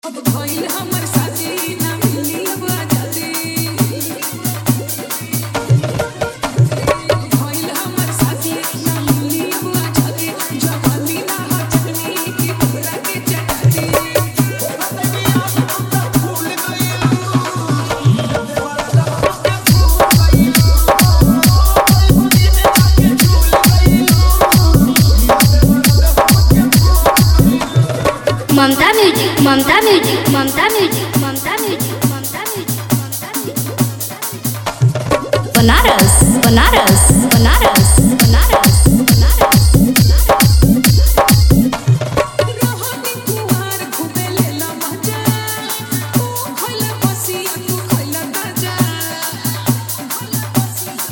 अब भइल हमर साथी ना मिली अब आजादी भइल हमर साथी ना मिली अब आजादी जवानी ना हो चटनी की हमरा के चटाती बदनी आप तो भूल Mamta music Mamta music Mamta music Mamta music Mamta music Mamta music Banaras Banaras Banaras Banaras Banaras रोहनी कुवार घुमे लेला मजा तू खइला बसिया तू खइला ताजा खइला बसिया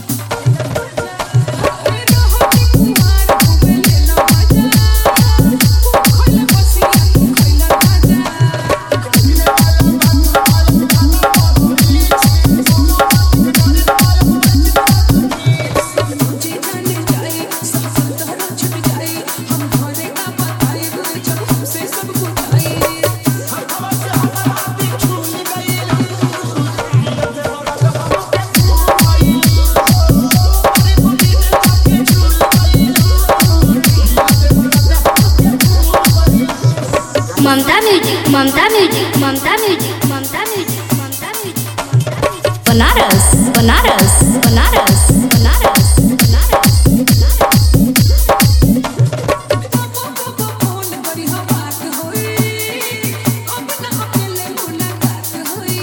रोहनी कुवार घुमे लेला मजा तू खइला बसिया तू खइला ताजा मुझे जाने जाए सब तोहरा छुट जाए हम घरे का बताए जब हमसे सब बताए Mamta music Mamta music Mamta music Mamta music Mamta music Mamta music Banaras Banaras Banaras Banaras Banaras phone करी हम बात होई अब ना अकेले मुलाकात होई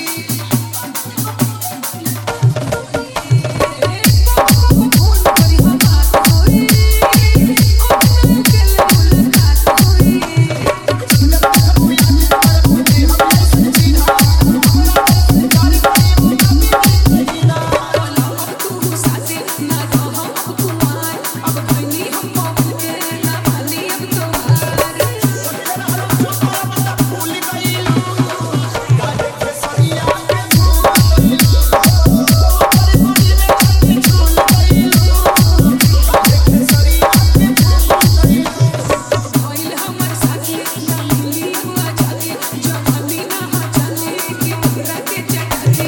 फोन करी हम बात होई अब ना अकेले मुलाकात होई अब तू साथे ना रह अब कुमार अब खैनी हम पवन के ना पाली अब तोहार भइल हमर साथी ना मिली अब आजादी जवानी ना हो चले की हमरा के चटाती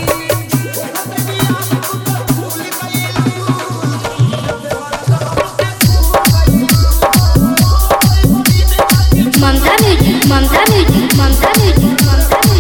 Mamta music Mamta music Mamta music Mamta music